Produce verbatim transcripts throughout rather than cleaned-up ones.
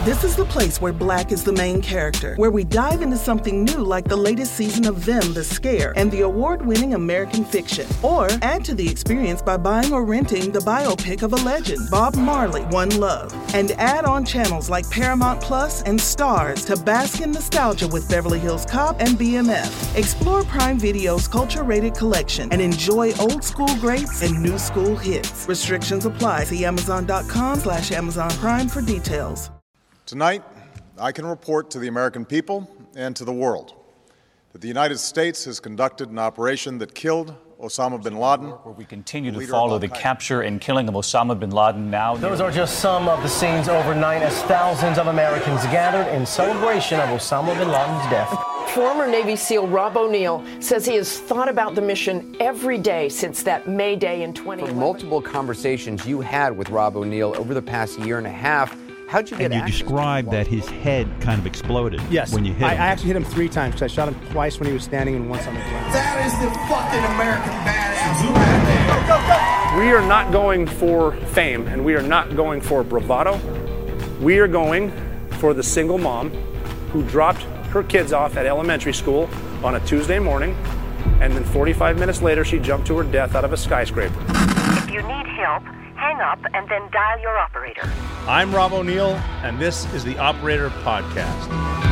This is the place where Black is the main character, where we dive into something new like the latest season of Them, The Scare, and the award-winning American Fiction. Or add to the experience by buying or renting the biopic of a legend, Bob Marley, One Love. And add on channels like Paramount Plus and Stars to bask in nostalgia with Beverly Hills Cop and B M F. Explore Prime Video's culture-rated collection and enjoy old school greats and new school hits. Restrictions apply. See Amazon.com slash Amazon Prime for details. Tonight, I can report to the American people and to the world that the United States has conducted an operation that killed Osama bin Laden. Where we continue to follow the capture and killing of Osama bin Laden now. Those are just some of the scenes overnight as thousands of Americans gathered in celebration of Osama bin Laden's death. Former Navy SEAL Rob O'Neill says he has thought about the mission every day since that May Day in twenty eleven. For multiple conversations you had with Rob O'Neill over the past year and a half, how'd you get And you access described that his head kind of exploded yes. when you hit I, him. I actually hit him three times because I shot him twice when he was standing and once on the ground. That is the fucking American badass right there. Go, go, go. We are not going for fame and we are not going for bravado. We are going for the single mom who dropped her kids off at elementary school on a Tuesday morning, and then forty-five minutes later she jumped to her death out of a skyscraper. If you need help, hang up and then dial your operator. I'm Rob O'Neill, and this is the Operator Podcast.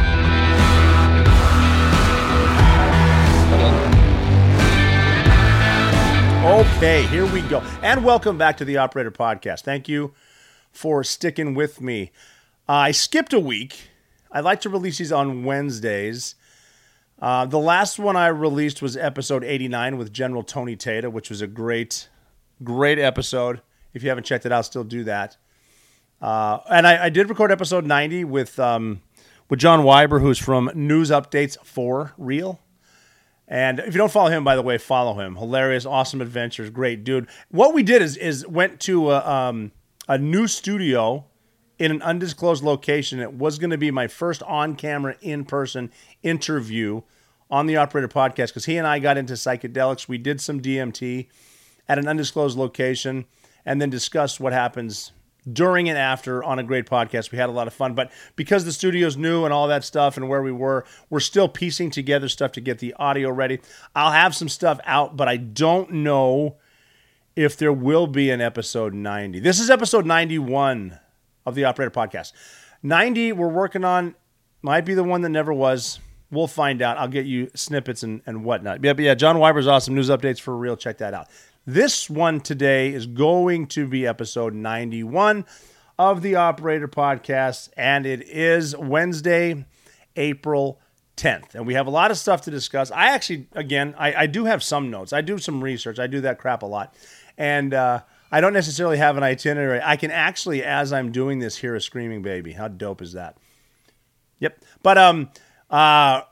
Okay, here we go. And welcome back to the Operator Podcast. Thank you for sticking with me. Uh, I skipped a week. I like to release these on Wednesdays. Uh, the last one I released was episode eighty-nine with General Tony Tata, which was a great, great episode. If you haven't checked it out, still do that. Uh, and I, I did record episode ninety with um, with John Weiber, who's from News Updates for Real. And if you don't follow him, by the way, follow him. Hilarious, awesome adventures, great dude. What we did is is went to a, um, a new studio in an undisclosed location. It was going to be my first on-camera, in-person interview on the Operator Podcast because he and I got into psychedelics. We did some D M T at an undisclosed location and then discussed what happens during and after on a great podcast. We had a lot of fun. But because the studio's new and all that stuff and where we were, we're still piecing together stuff to get the audio ready. I'll have some stuff out, but I don't know if there will be an episode ninety. This is episode ninety-one of the Operator Podcast. ninety we're working on, might be the one that never was. We'll find out. I'll get you snippets and, and whatnot. Yeah, but yeah, John Weiber's awesome. News Updates for Real. Check that out. This one today is going to be episode ninety-one of the Operator Podcast, and it is Wednesday, April tenth. And we have a lot of stuff to discuss. I actually, again, I, I do have some notes. I do some research. I do that crap a lot. And uh, I don't necessarily have an itinerary. I can actually, as I'm doing this, hear a screaming baby. How dope is that? Yep. But um, uh,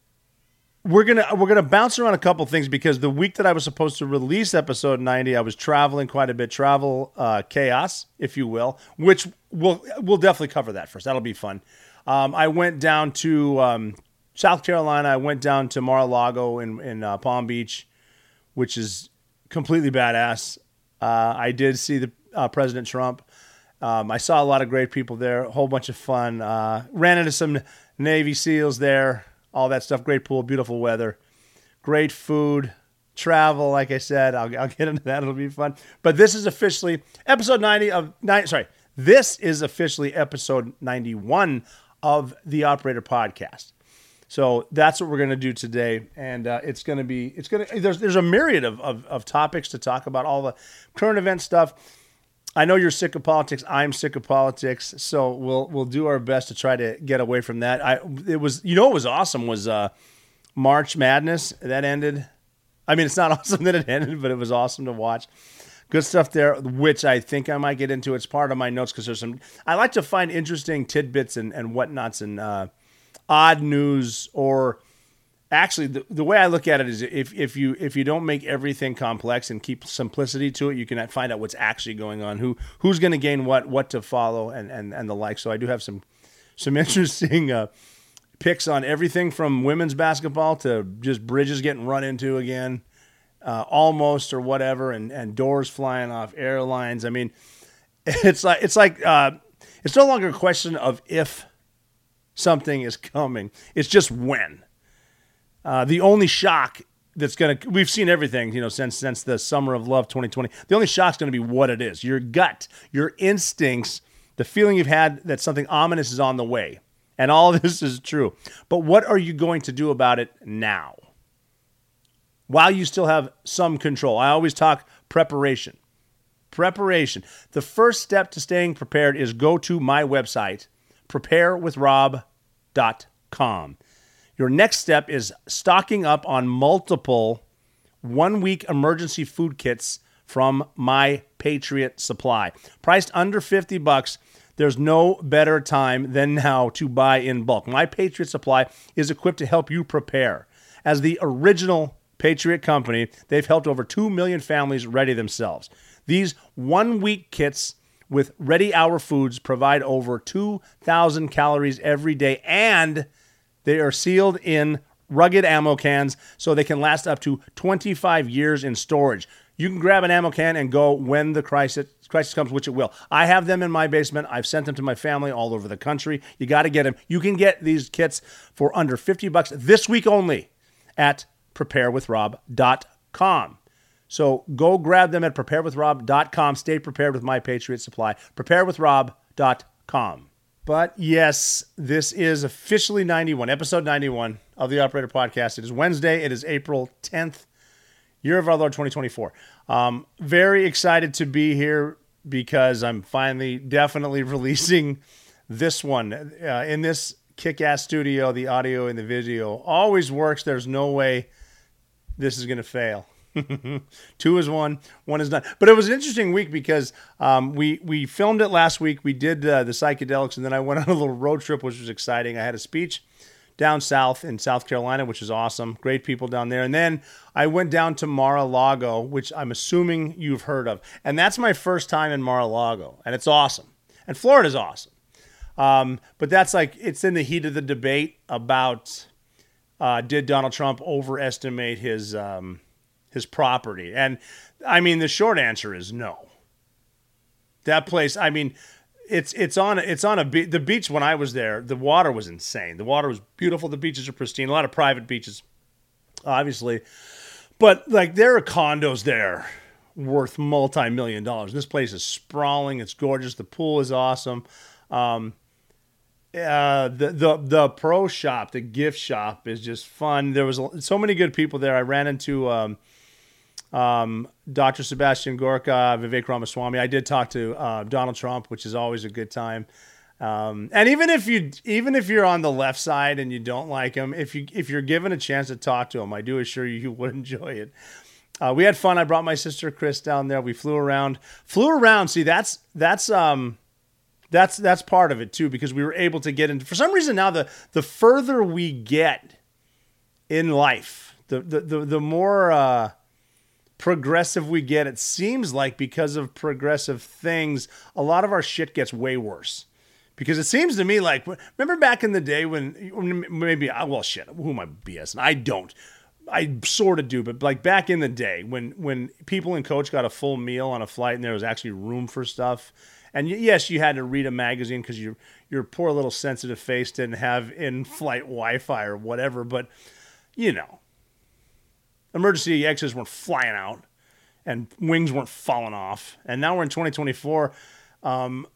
we're gonna we're gonna bounce around a couple things because the week that I was supposed to release episode ninety, I was traveling quite a bit, travel uh, chaos, if you will, which we'll we'll definitely cover that first. That'll be fun. Um, I went down to um, South Carolina. I went down to Mar-a-Lago in in uh, Palm Beach, which is completely badass. Uh, I did see the uh, President Trump. Um, I saw a lot of great people there, a whole bunch of fun. Uh, ran into some Navy SEALs there, all that stuff. Great pool, beautiful weather, great food, travel. Like I said, I'll, I'll get into that. It'll be fun. But this is officially episode ninety of nine. Sorry, this is officially episode ninety-one of the Operator Podcast. So that's what we're going to do today, and uh, it's going to be it's going to there's there's a myriad of, of of topics to talk about, all the current event stuff. I know you're sick of politics. I'm sick of politics, so we'll we'll do our best to try to get away from that. I it was you know what was awesome was uh, March Madness that ended. I mean, it's not awesome that it ended, but it was awesome to watch. Good stuff there, which I think I might get into. It's part of my notes because there's some. I like to find interesting tidbits and and whatnots and. Uh, odd news, or actually the, the way I look at it is if, if you if you don't make everything complex and keep simplicity to it, you can find out what's actually going on, who who's going to gain what, what to follow, and, and, and the like. So I do have some some interesting uh, picks on everything from women's basketball to just bridges getting run into again, uh, almost or whatever, and, and doors flying off airlines. I mean, it's like it's like uh, It's no longer a question of if something is coming. It's just when. Uh, the only shock that's going to, we've seen everything, you know, since since the summer of love twenty twenty. The only shock's going to be what it is. Your gut, your instincts, the feeling you've had that something ominous is on the way. And all of this is true. But what are you going to do about it now? While you still have some control. I always talk preparation. Preparation. The first step to staying prepared is go to my website, prepare with rob dot com. Your next step is stocking up on multiple one-week emergency food kits from My Patriot Supply. Priced under fifty bucks, there's no better time than now to buy in bulk. My Patriot Supply is equipped to help you prepare. As the original Patriot company, they've helped over two million families ready themselves. These one-week kits with ready-hour foods provide over two thousand calories every day, and they are sealed in rugged ammo cans so they can last up to twenty-five years in storage. You can grab an ammo can and go when the crisis crisis comes, which it will. I have them in my basement. I've sent them to my family all over the country. You got to get them. You can get these kits for under fifty bucks this week only at prepare with rob dot com. So go grab them at prepare with rob dot com. Stay prepared with My Patriot Supply. prepare with rob dot com. But yes, this is officially ninety-one, episode ninety-one of the Operator Podcast. It is Wednesday. It is April tenth, year of our Lord twenty twenty-four. Um, very excited to be here because I'm finally definitely releasing this one. Uh, in this kick-ass studio, the audio and the video always works. There's no way this is going to fail. Two is one, one is done. But it was an interesting week because um, we we filmed it last week. We did uh, the psychedelics, and then I went on a little road trip, which was exciting. I had a speech down south in South Carolina, which is awesome. Great people down there. And then I went down to Mar-a-Lago, which I'm assuming you've heard of. And that's my first time in Mar-a-Lago, and it's awesome. And Florida's awesome. Um, but that's like, it's in the heat of the debate about uh, did Donald Trump overestimate his... Um, his property. And I mean, the short answer is no. That place, I mean, it's it's on it's on a be- the beach. When I was there, the water was insane. The water was beautiful. The beaches are pristine. A lot of private beaches, obviously, but like there are condos there worth multi-million dollars. This place is sprawling. It's gorgeous. The pool is awesome. Um, uh, the the the pro shop, the gift shop, is just fun. There was so many good people there. I ran into um, um, Doctor Sebastian Gorka, Vivek Ramaswamy. I did talk to uh, Donald Trump, which is always a good time. Um, and even if you even if you're on the left side and you don't like him, if you if you're given a chance to talk to him, I do assure you you would enjoy it. Uh, we had fun. I brought my sister Chris down there. We flew around, flew around. See, that's that's um. That's that's part of it too, because we were able to get into. For some reason now, the the further we get in life, the the the, the more uh, progressive we get. It seems like because of progressive things, a lot of our shit gets way worse. Because it seems to me like, remember back in the day when maybe well shit, who am I BSing? I don't. I sort of do, but like back in the day when when people in coach got a full meal on a flight and there was actually room for stuff. And yes, you had to read a magazine because your your poor little sensitive face didn't have in-flight Wi-Fi or whatever. But, you know, emergency exits weren't flying out and wings weren't falling off. And now we're in twenty twenty-four. Um,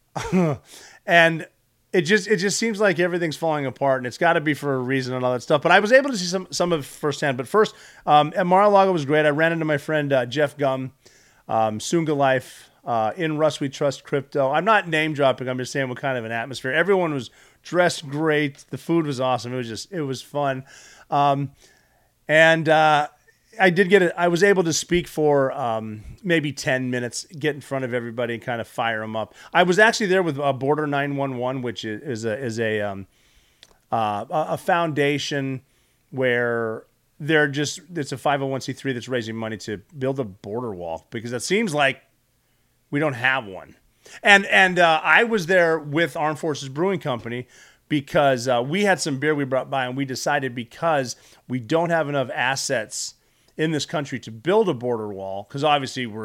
and it just it just seems like everything's falling apart. And it's got to be for a reason and all that stuff. But I was able to see some, some of it firsthand. But first, um, at Mar-a-Lago was great. I ran into my friend uh, Jeff Gum, um, Sunga Life. Uh, in Russ We Trust Crypto. I'm not name dropping. I'm just saying what kind of an atmosphere. Everyone was dressed great. The food was awesome. It was just, it was fun. Um, and uh, I did get it. I was able to speak for um, maybe ten minutes, get in front of everybody and kind of fire them up. I was actually there with uh, Border nine one one, which is, is a, is a, um, uh, a foundation where they're just, it's a five oh one c three that's raising money to build a border wall, because it seems like we don't have one. And and uh, I was there with Armed Forces Brewing Company because uh, we had some beer we brought by, and we decided because we don't have enough assets in this country to build a border wall, because obviously we're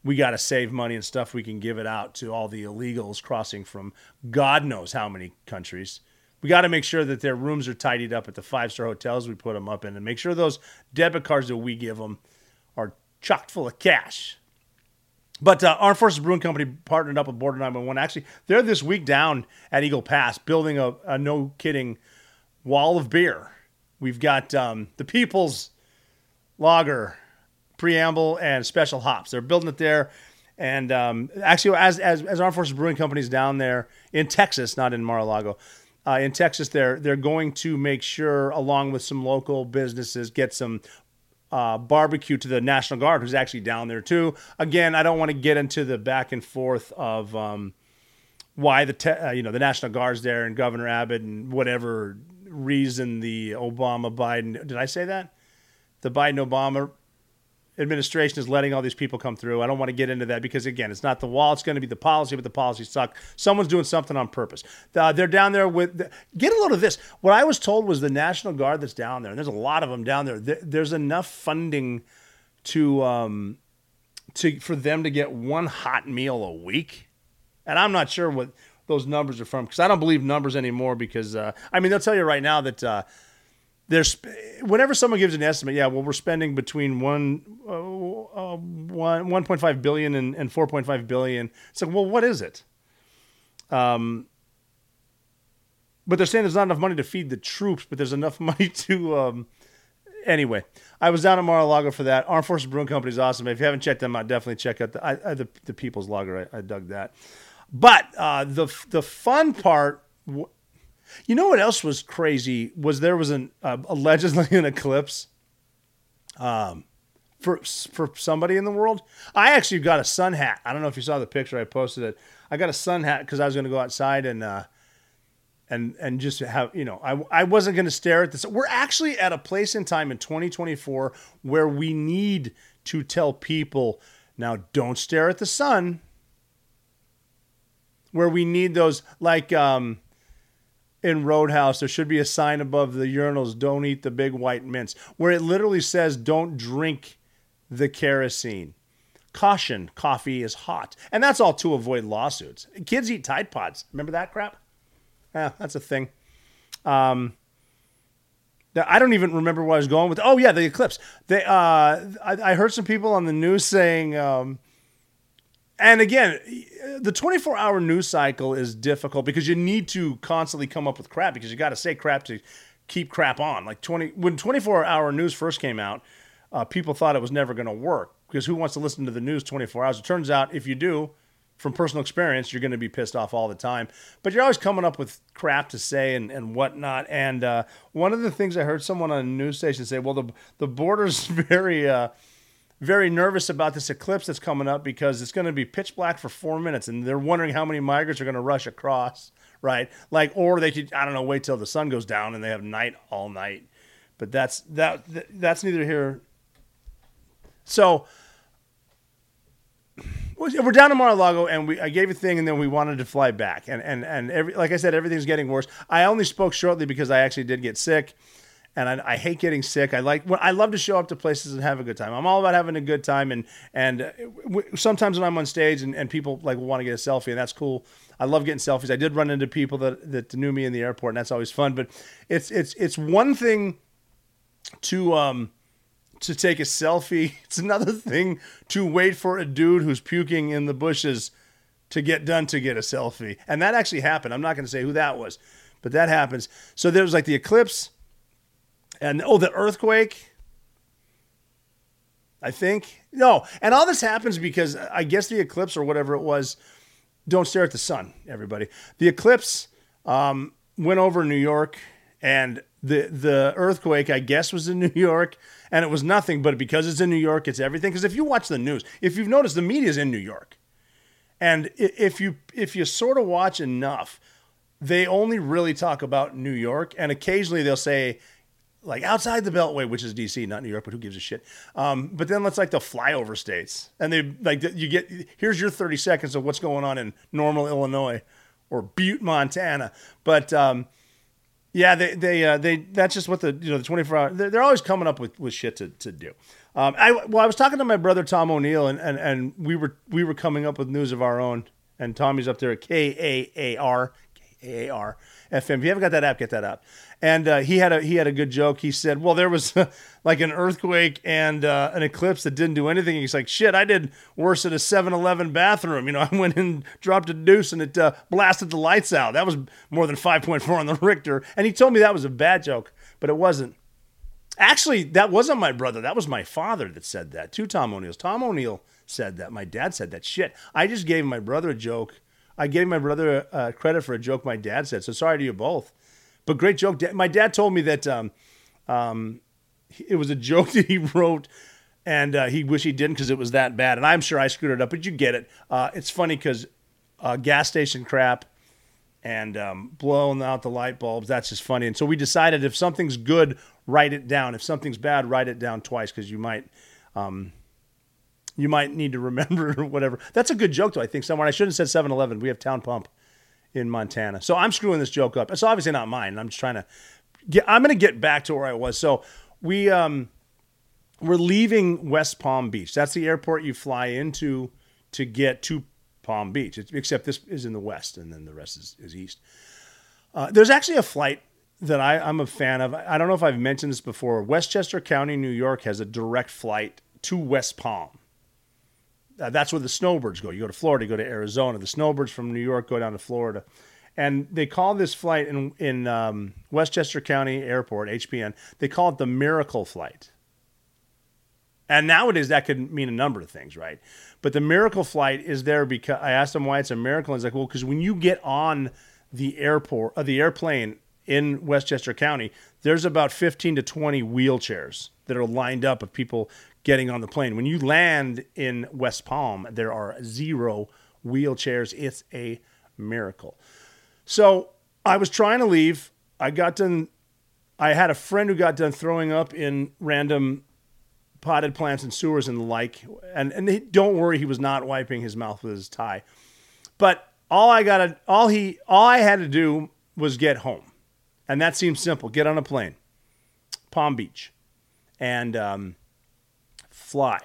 we got to save money and stuff. We can give it out to all the illegals crossing from God knows how many countries. We got to make sure that their rooms are tidied up at the five-star hotels we put them up in, and make sure those debit cards that we give them are chocked full of cash. But uh, Armed Forces Brewing Company partnered up with Border nine one one. Actually, they're this week down at Eagle Pass building a, a no-kidding wall of beer. We've got um, the People's Lager, Preamble, and Special Hops. They're building it there. And um, actually, as, as as Armed Forces Brewing Company's down there in Texas, not in Mar-a-Lago, uh, in Texas, they're, they're going to make sure, along with some local businesses, get some Uh, barbecue to the National Guard, who's actually down there too. Again, I don't want to get into the back and forth of um, why the te- uh, you know the National Guard's there and Governor Abbott and whatever reason the Obama Biden did I say that the Biden Obama administration is letting all these people come through. I don't want to get into that because again, it's not the wall; it's going to be the policy, but the policies suck. Someone's doing something on purpose. Uh, they're down there with. The, get a load of this. What I was told was the National Guard that's down there, and there's a lot of them down there. there there's enough funding to um, to for them to get one hot meal a week, and I'm not sure what those numbers are from because I don't believe numbers anymore. Because uh, I mean, they'll tell you right now that. Uh, There's whenever someone gives an estimate, yeah, well, we're spending between one, uh, uh, one, one point five billion and, and four point five billion. It's like, well, what is it? Um, but they're saying there's not enough money to feed the troops, but there's enough money to. Um, anyway, I was down at Mar-a-Lago for that. Armed Forces Brewing Company is awesome. If you haven't checked them out, definitely check out the I, I, the, the People's Lager. I, I dug that. But uh, the the fun part. W- You know what else was crazy was there was an uh, allegedly an eclipse um, for for somebody in the world. I actually got a sun hat. I don't know if you saw the picture. I posted it. I got a sun hat because I was going to go outside and uh, and and just have you know I I wasn't going to stare at this. We're actually at a place in time in twenty twenty-four where we need to tell people now don't stare at the sun. Where we need those like. Um, In Roadhouse, there should be a sign above the urinals, don't eat the big white mints, where it literally says, don't drink the kerosene. Caution, coffee is hot. And that's all to avoid lawsuits. Kids eat Tide Pods. Remember that crap? Yeah, that's a thing. Um, I don't even remember where I was going with. Oh, yeah, the eclipse. They, uh, I, I heard some people on the news saying... Um, And again, the twenty-four hour news cycle is difficult because you need to constantly come up with crap because you got to say crap to keep crap on. Like twenty when twenty-four hour news first came out, uh, people thought it was never going to work because who wants to listen to the news twenty-four hours? It turns out if you do, from personal experience, you're going to be pissed off all the time. But you're always coming up with crap to say and, and whatnot. And uh, one of the things I heard someone on a news station say, well, the the border's very... Uh, very nervous about this eclipse that's coming up because it's going to be pitch black for four minutes and they're wondering how many migrants are going to rush across, right? Like, or they could, I don't know, wait till the sun goes down and they have night all night. But that's, that, that's neither here. So we're down to Mar-a-Lago and we, I gave a thing and then we wanted to fly back. And, and, and every, like I said, everything's getting worse. I only spoke shortly because I actually did get sick. And I, I hate getting sick. I like. I love to show up to places and have a good time. I'm all about having a good time. And and uh, sometimes when I'm on stage and, and people like want to get a selfie, and that's cool. I love getting selfies. I did run into people that, that knew me in the airport, and that's always fun. But it's it's it's one thing to um to take a selfie. It's another thing to wait for a dude who's puking in the bushes to get done to get a selfie. And that actually happened. I'm not going to say who that was, but that happens. So there was like the eclipse. And, oh, the earthquake, I think. No, and all this happens because I guess the eclipse or whatever it was, don't stare at the sun, everybody. The eclipse um, went over New York, and the the earthquake, I guess, was in New York, and it was nothing, but because it's in New York, it's everything. Because if you watch the news, if you've noticed, the media's in New York. And if you if you sort of watch enough, they only really talk about New York, and occasionally they'll say, like outside the Beltway, which is D C, not New York, but who gives a shit? Um, but then let's like the flyover states, and they like you get here's your thirty seconds of what's going on in Normal, Illinois, or Butte, Montana. But um, yeah, they they uh, they that's just what the you know the twenty-four hour they're, they're always coming up with, with shit to to do. Um, I well, I was talking to my brother Tom O'Neill, and, and, and we were we were coming up with news of our own. And Tommy's up there at K A A R, K A A R F M. If you haven't got that app, get that app. And uh, he had a he had a good joke. He said, "Well, there was like an earthquake and uh, an eclipse that didn't do anything." He's like, "Shit, I did worse at a seven eleven bathroom. You know, I went and dropped a deuce and it uh, blasted the lights out. That was more than five point four on the Richter." And he told me that was a bad joke, but it wasn't. Actually, that wasn't my brother. That was my father that said that to Tom O'Neill's. Tom O'Neill said that. My dad said that. Shit. I just gave my brother a joke. I gave my brother uh, credit for a joke my dad said. So sorry to you both. But great joke. My dad told me that um, um, it was a joke that he wrote, and uh, he wished he didn't because it was that bad. And I'm sure I screwed it up, but you get it. Uh, it's funny because uh, gas station crap and um, blowing out the light bulbs, that's just funny. And so we decided if something's good, write it down. If something's bad, write it down twice because you might um, you might need to remember or whatever. That's a good joke, though, I think, somewhere. I shouldn't have said seven eleven. We have Town Pump in Montana. So I'm screwing this joke up. It's obviously not mine. I'm just trying to get, I'm going to get back to where I was. So we, um, we're leaving West Palm Beach. That's the airport you fly into to get to Palm Beach, it's, except this is in the west and then the rest is, is east. Uh, there's actually a flight that I, I'm a fan of. I don't know if I've mentioned this before. Westchester County, New York has a direct flight to West Palm. Uh, that's where the snowbirds go. You go to Florida, you go to Arizona. The snowbirds from New York go down to Florida. And they call this flight in, in um, Westchester County Airport, H P N, they call it the Miracle Flight. And nowadays that could mean a number of things, right? But the Miracle Flight is there because I asked him why it's a miracle. And he's like, well, because when you get on the airport, uh, the airplane in Westchester County, there's about fifteen to twenty wheelchairs that are lined up of people getting on the plane. When you land in West Palm, there are zero wheelchairs. It's a miracle. So I was trying to leave. I got done. I had a friend who got done throwing up in random potted plants and sewers and the like. And, and he, don't worry, he was not wiping his mouth with his tie. But all I got to, all he, all I had to do was get home. And that seemed simple. Get on a plane, Palm Beach, and um, fly.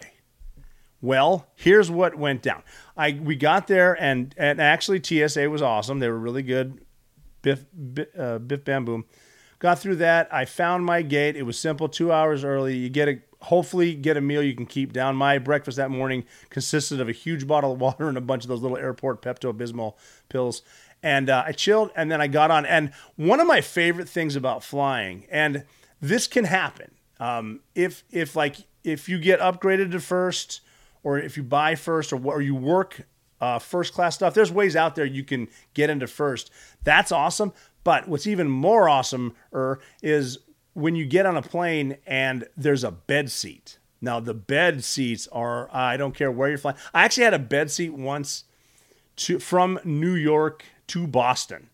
Well, here's what went down. I we got there, and, and actually T S A was awesome. They were really good. Biff, biff, uh, biff bam boom. Got through that. I found my gate. It was simple. Two hours early. You get a hopefully get a meal you can keep down. My breakfast that morning consisted of a huge bottle of water and a bunch of those little airport Pepto-Bismol pills. And uh, I chilled, and then I got on. And one of my favorite things about flying, and this can happen, um, if if like if you get upgraded to first, or if you buy first, or or you work uh, first class stuff. There's ways out there you can get into first. That's awesome. But what's even more awesome is when you get on a plane and there's a bed seat. Now the bed seats are I don't care where you're flying. I actually had a bed seat once to from New York to Boston.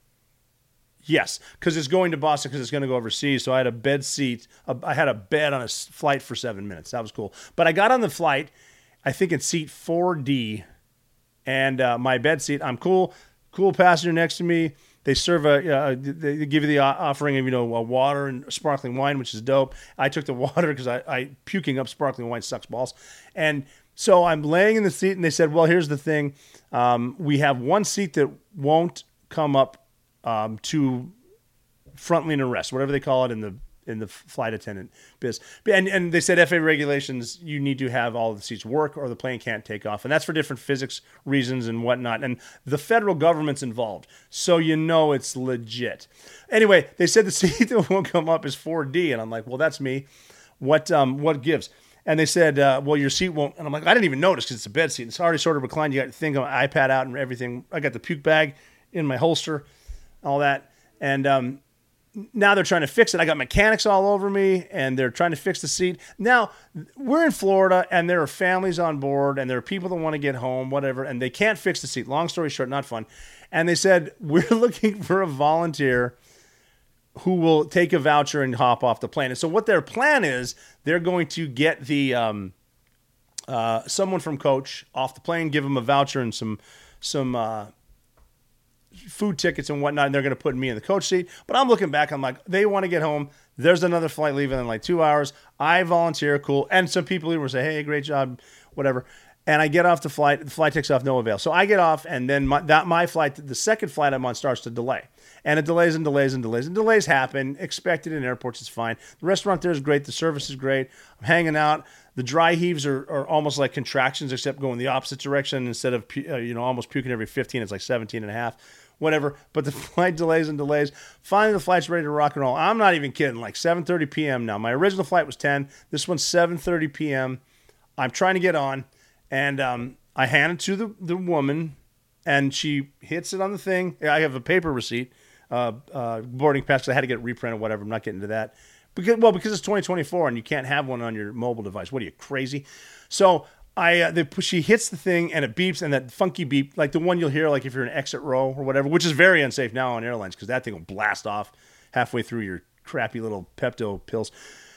Yes, because it's going to Boston because it's going to go overseas. So I had a bed seat. I had a bed on a flight for seven minutes. That was cool. But I got on the flight, I think it's seat four D, and uh, my bed seat. I'm cool, cool passenger next to me. They serve a, uh, they give you the offering of, you know, a water and sparkling wine, which is dope. I took the water because I, I puking up sparkling wine sucks balls. And so I'm laying in the seat, and they said, well, here's the thing. Um, we have one seat that won't come up um, to front lean arrest, whatever they call it in the in the flight attendant biz. And and they said F A A regulations, you need to have all of the seats work or the plane can't take off. And that's for different physics reasons and whatnot. And the federal government's involved. So you know it's legit. Anyway, they said the seat that won't come up is four D. And I'm like, well, that's me. What um what gives? And they said, uh, well, your seat won't. And I'm like, I didn't even notice because it's a bed seat. It's already sort of reclined. You got the thing on my iPad out and everything. I got the puke bag in my holster, all that. And um, now they're trying to fix it. I got mechanics all over me, and they're trying to fix the seat. Now, we're in Florida, and there are families on board, and there are people that want to get home, whatever, and they can't fix the seat. Long story short, not fun. And they said, we're looking for a volunteer who will take a voucher and hop off the plane. And so what their plan is, they're going to get the um, uh, someone from Coach off the plane, give them a voucher and some some uh, food tickets and whatnot, and they're going to put me in the coach seat. But I'm looking back, I'm like, they want to get home. There's another flight leaving in like two hours. I volunteer, cool. And some people even say, hey, great job, whatever. And I get off the flight. The flight takes off, no avail. So I get off, and then my, that my flight, the second flight I'm on, starts to delay. And it delays and delays and delays. And delays happen. Expected in airports, it's fine. The restaurant there is great. The service is great. I'm hanging out. The dry heaves are, are almost like contractions, except going the opposite direction. Instead of uh, you know almost puking every fifteen, it's like seventeen and a half, whatever. But the flight delays and delays. Finally, the flight's ready to rock and roll. I'm not even kidding. Like seven thirty p.m. now. My original flight was ten. This one's seven thirty p.m. I'm trying to get on, and um, I hand it to the, the woman, and she hits it on the thing. I have a paper receipt, uh, uh, boarding pass, because I had to get it reprinted, whatever. I'm not getting into that. Because, well, because it's twenty twenty-four and you can't have one on your mobile device. What are you, crazy? So I, uh, they, she hits the thing and it beeps, and that funky beep, like the one you'll hear like if you're in exit row or whatever, which is very unsafe now on airlines because that thing will blast off halfway through your crappy little Pepto pills.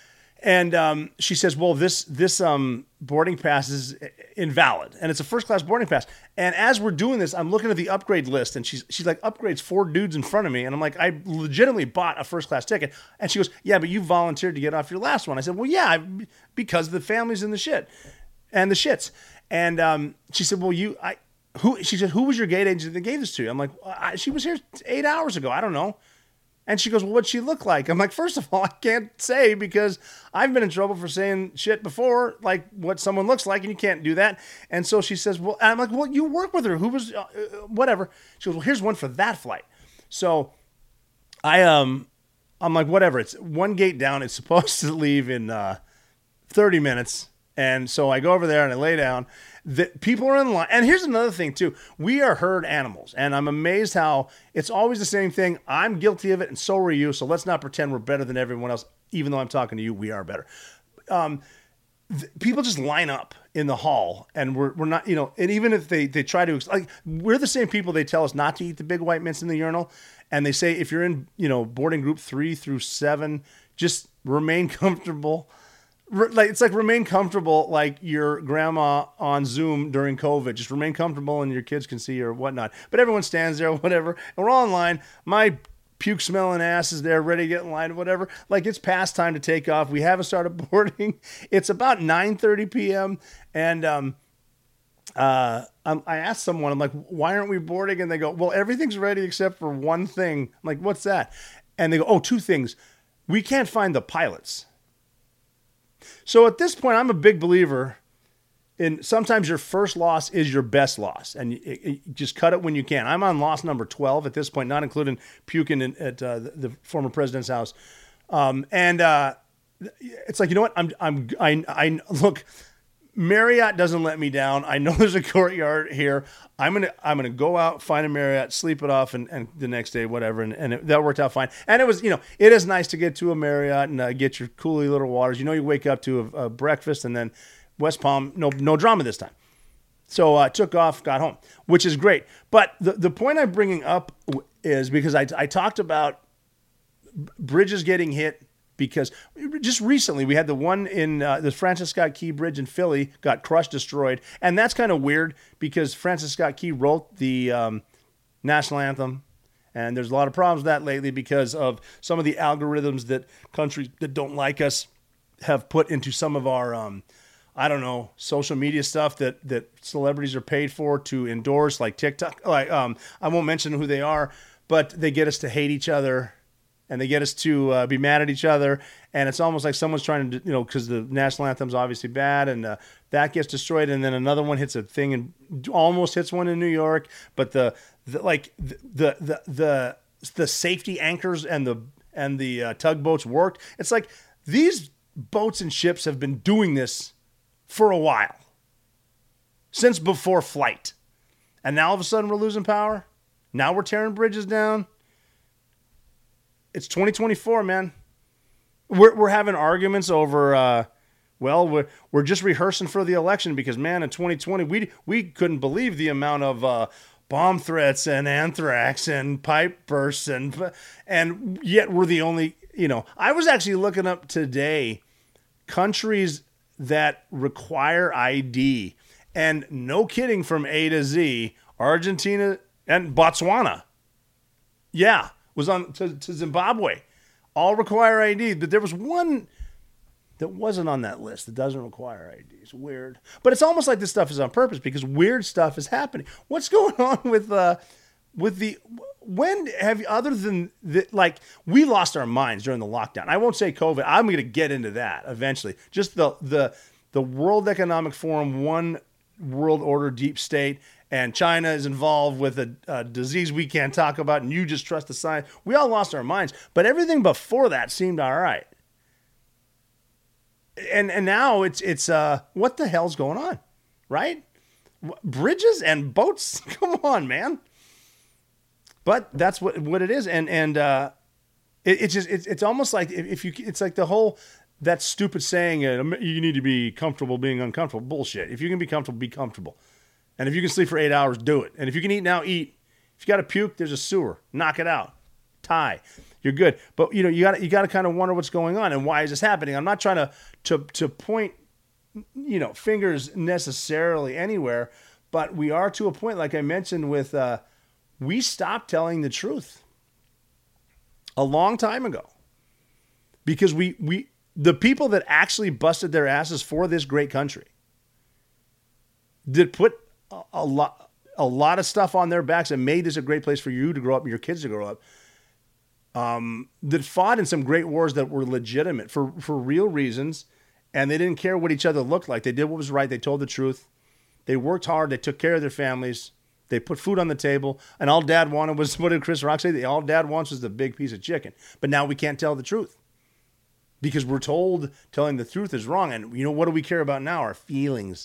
And um, she says, well, this this um, boarding pass is invalid, and it's a first-class boarding pass. And as we're doing this, I'm looking at the upgrade list, and she's she's like, upgrades four dudes in front of me. And I'm like, I legitimately bought a first-class ticket. And she goes, yeah, but you volunteered to get off your last one. I said, well, yeah, I, because the family's in the shit and the shits. And um, she said, well, you, I, who? She said, who was your gate agent that gave this to you? I'm like, I, she was here eight hours ago. I don't know. And she goes, well, what'd she look like? I'm like, first of all, I can't say because I've been in trouble for saying shit before, like what someone looks like, and you can't do that. And so she says, well, and I'm like, well, you work with her. Who was, uh, whatever. She goes, well, here's one for that flight. So I, um, I'm like, whatever. It's one gate down. It's supposed to leave in uh, thirty minutes. And so I go over there and I lay down. The, people are in line. And here's another thing, too. We are herd animals. And I'm amazed how it's always the same thing. I'm guilty of it, and so are you. So let's not pretend we're better than everyone else. Even though I'm talking to you, we are better. Um, th- people just line up in the hall, and we're we're not, you know, and even if they, they try to, like, we're the same people they tell us not to eat the big white mints in the urinal. And they say if you're in, you know, boarding group three through seven, just remain comfortable. Like it's like remain comfortable, like your grandma on Zoom during COVID. Just remain comfortable, and your kids can see you or whatnot. But everyone stands there, whatever. And we're all in line. My puke smelling ass is there, ready to get in line, whatever. Like it's past time to take off. We haven't started boarding. It's about nine thirty p.m. and um, uh, I'm, I asked someone, I'm like, why aren't we boarding? And they go, well, everything's ready except for one thing. I'm like, what's that? And they go, oh, two things. We can't find the pilots. So at this point, I'm a big believer in sometimes your first loss is your best loss, and you, you just cut it when you can. I'm on loss number twelve at this point, not including puking in, at uh, the, the former president's house. Um, and uh, it's like, you know what? I'm I'm I, I look. Marriott doesn't let me down. I know there's a courtyard here. I'm gonna I'm gonna go out, find a Marriott, sleep it off, and, and the next day, whatever. And, and it, that worked out fine. And it was, you know, it is nice to get to a Marriott and uh, get your coolie little waters. You know, you wake up to a, a breakfast, and then West Palm, no no drama this time. So I uh, took off, got home, which is great. But the the point I'm bringing up is because I I talked about bridges getting hit. Because just recently we had the one in uh, the Francis Scott Key Bridge in Philly got crushed, destroyed. And that's kind of weird because Francis Scott Key wrote the um, national anthem. And there's a lot of problems with that lately because of some of the algorithms that countries that don't like us have put into some of our, um, I don't know, social media stuff that, that celebrities are paid for to endorse, like TikTok. Like um, I won't mention who they are, but they get us to hate each other. And they get us to uh, be mad at each other. And it's almost like someone's trying to, you know, because the national anthem's obviously bad. And uh, that gets destroyed. And then another one hits a thing and almost hits one in New York. But the, the like, the, the, the, the safety anchors and the, and the uh, tugboats worked. It's like these boats and ships have been doing this for a while. Since before flight. And now all of a sudden we're losing power. Now we're tearing bridges down. It's twenty twenty-four, man. We're we're having arguments over. Uh, well, we're we're just rehearsing for the election because, man, in twenty twenty we we couldn't believe the amount of uh, bomb threats and anthrax and pipe bursts and and yet we're the only. You know, I was actually looking up today countries that require I D, and no kidding, from A to Z, Argentina and Botswana. Yeah, was on to, to Zimbabwe. All require I D. But there was one that wasn't on that list that doesn't require I D. It's weird. But it's almost like this stuff is on purpose because weird stuff is happening. What's going on with uh, with the... When have you, other than the, like, we lost our minds during the lockdown. I won't say COVID. I'm going to get into that eventually. Just the the the World Economic Forum, one world order, deep state, and China is involved with a, a disease we can't talk about, and you just trust the science. We all lost our minds, but everything before that seemed all right. And and now it's it's uh what the hell's going on, right? Bridges and boats, come on, man. But that's what what it is, and and uh, it, it's just it's it's almost like if, if you it's like the whole that stupid saying uh, you need to be comfortable being uncomfortable. Bullshit. If you can be comfortable, be comfortable, and if you can sleep for eight hours, do it. And if you can eat now, eat. If you got to puke, there's a sewer. Knock it out. Tie. You're good. But you know you got you got to kind of wonder what's going on and why is this happening. I'm not trying to to to point you know fingers necessarily anywhere, but we are to a point like I mentioned with. Uh, We stopped telling the truth a long time ago because we, we the people that actually busted their asses for this great country that put a, a lot a lot of stuff on their backs and made this a great place for you to grow up and your kids to grow up, um, that fought in some great wars that were legitimate for, for real reasons, and they didn't care what each other looked like. They did what was right. They told the truth. They worked hard. They took care of their families. They put food on the table, and all Dad wanted was, what did Chris Rock say? All Dad wants was the big piece of chicken. But now we can't tell the truth because we're told telling the truth is wrong. And, you know, what do we care about now? Our feelings.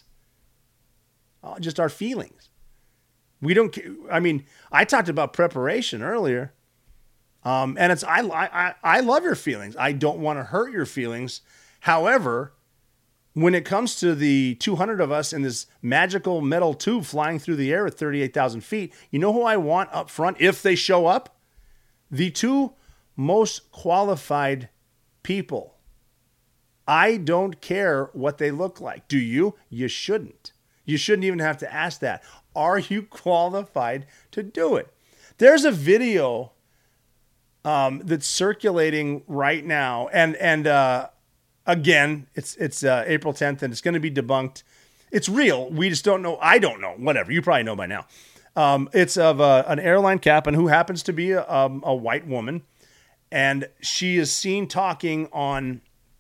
Oh, just our feelings. We don't – I mean, I talked about preparation earlier, um, and it's I, I, I love your feelings. I don't want to hurt your feelings. However – when it comes to the two hundred of us in this magical metal tube flying through the air at thirty-eight thousand feet, you know who I want up front if they show up? The two most qualified people. I don't care what they look like. Do you? You shouldn't. You shouldn't even have to ask that. Are you qualified to do it? There's a video um, that's circulating right now, and and uh, Again, it's it's uh, April tenth, and it's going to be debunked. It's real. We just don't know. I don't know. Whatever. You probably know by now. Um, it's of uh, an airline captain who happens to be a, um, a white woman, and she is seen talking on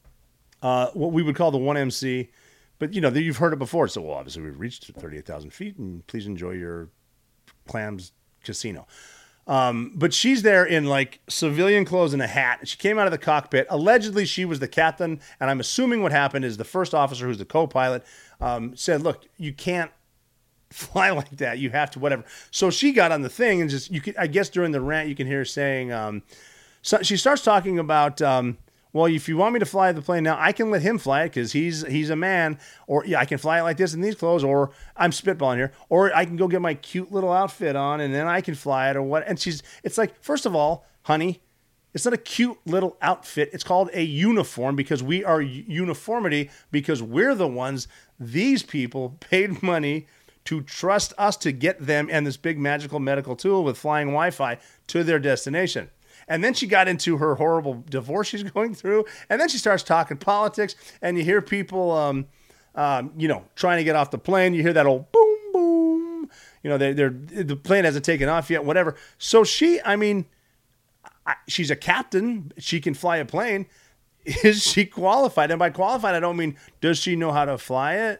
uh, what we would call the one M C. But, you know, you've heard it before. So, well, obviously, we've reached thirty-eight thousand feet, and please enjoy your Clams Casino. Um, but she's there in like civilian clothes and a hat. She came out of the cockpit. Allegedly, she was the captain. And I'm assuming what happened is the first officer, who's the co-pilot, um, said, look, you can't fly like that. You have to, whatever. So she got on the thing and just, you could, I guess during the rant, you can hear her saying, um, so she starts talking about, um, well, if you want me to fly the plane now, I can let him fly it because he's he's a man. Or yeah, I can fly it like this in these clothes. Or I'm spitballing here. Or I can go get my cute little outfit on and then I can fly it or what. And she's, it's like, first of all, honey, it's not a cute little outfit. It's called a uniform because we are uniformity because we're the ones, these people paid money to trust us to get them and this big magical medical tool with flying Wi-Fi to their destination. And then she got into her horrible divorce she's going through. And then she starts talking politics. And you hear people, um, um, you know, trying to get off the plane. You hear that old boom, boom. You know, they're, they're, the plane hasn't taken off yet, whatever. So she, I mean, I, she's a captain. She can fly a plane. Is she qualified? And by qualified, I don't mean, does she know how to fly it?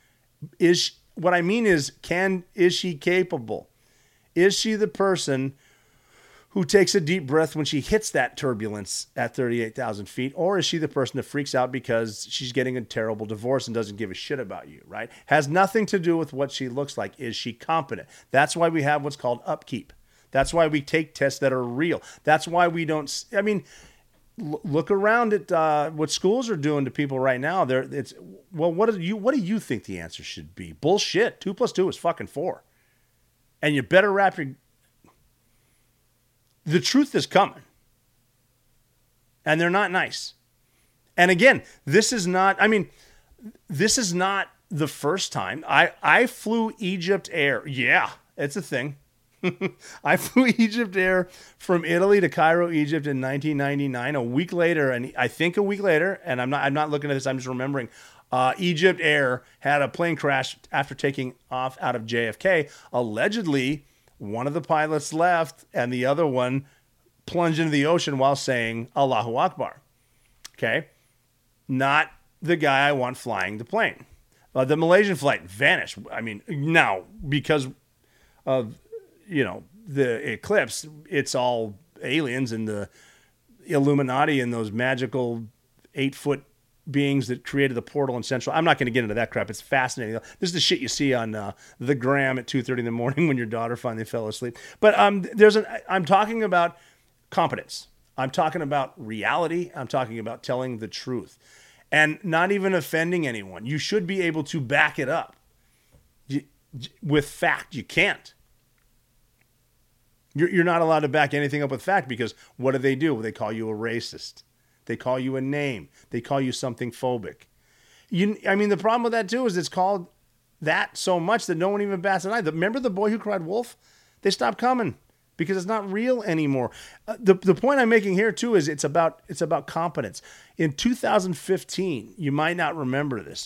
Is what I mean is, can is she capable? Is she the person who takes a deep breath when she hits that turbulence at thirty-eight thousand feet? Or is she the person that freaks out because she's getting a terrible divorce and doesn't give a shit about you, right? Has nothing to do with what she looks like. Is she competent? That's why we have what's called upkeep. That's why we take tests that are real. That's why we don't, I mean, l- look around at uh, what schools are doing to people right now. They're, it's, well, what do you, what do you think the answer should be? Bullshit. Two plus two is fucking four. And you better wrap your, the truth is coming. And they're not nice. And again, this is not, I mean, this is not the first time. I, I flew Egypt Air. Yeah, it's a thing. I flew Egypt Air from Italy to Cairo, Egypt in nineteen ninety-nine. A week later, and I think a week later, and I'm not I'm not looking at this, I'm just remembering, uh, Egypt Air had a plane crash after taking off out of J F K. Allegedly, one of the pilots left and the other one plunged into the ocean while saying Allahu Akbar. Okay? Not the guy I want flying the plane. Uh, the Malaysian flight vanished. I mean, now, because of, you know, the eclipse, it's all aliens and the Illuminati and those magical eight-foot beings that created the portal in Central. I'm not going to get into that crap. It's fascinating. This is the shit you see on uh, the gram at two thirty in the morning when your daughter finally fell asleep. But um, there's an. I'm talking about competence. I'm talking about reality. I'm talking about telling the truth. And not even offending anyone. You should be able to back it up you, with fact. You can't. You're, you're not allowed to back anything up with fact because what do they do? They call you a racist. They call you a name. They call you something phobic. You, I mean, the problem with that, too, is it's called that so much that no one even bats an eye. Remember the boy who cried wolf? They stopped coming because it's not real anymore. Uh, the the point I'm making here, too, is it's about it's about competence. In two thousand fifteen, you might not remember this,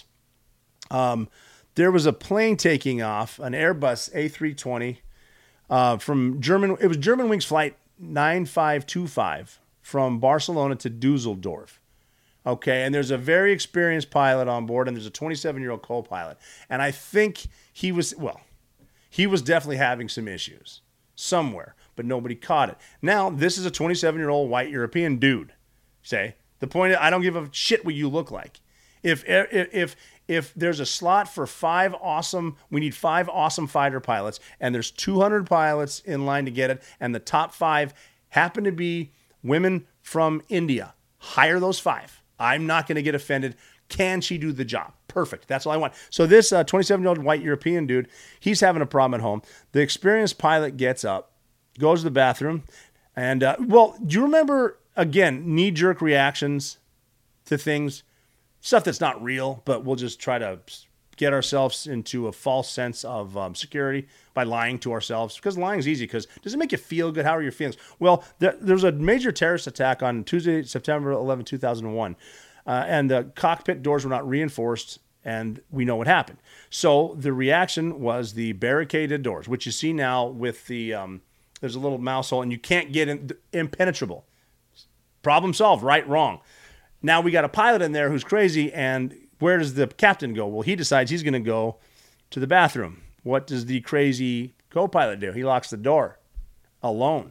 um, there was a plane taking off, an Airbus A three twenty uh, from German. It was Germanwings flight nine five two five from Barcelona to Dusseldorf. Okay, and there's a very experienced pilot on board, and there's a twenty-seven-year-old co-pilot. And I think he was, well, he was definitely having some issues somewhere, but nobody caught it. Now, this is a twenty-seven-year-old white European dude. Say, the point is, I don't give a shit what you look like. If if if if there's a slot for five awesome, we need five awesome fighter pilots, and there's two hundred pilots in line to get it, and the top five happen to be women from India, hire those five. I'm not going to get offended. Can she do the job? Perfect. That's all I want. So this uh, twenty-seven-year-old white European dude, he's having a problem at home. The experienced pilot gets up, goes to the bathroom, and, uh, well, do you remember, again, knee-jerk reactions to things? Stuff that's not real, but we'll just try to get ourselves into a false sense of um, security by lying to ourselves. Because lying is easy, because does it make you feel good? How are your feelings? Well, there, there was a major terrorist attack on Tuesday, September eleventh, two thousand one. Uh, and the cockpit doors were not reinforced, and we know what happened. So the reaction was the barricaded doors, which you see now with the, um, there's a little mouse hole, and you can't get in, impenetrable. Problem solved, right, wrong. Now we got a pilot in there who's crazy, and where does the captain go? Well, he decides he's going to go to the bathroom. What does the crazy co-pilot do? He locks the door alone.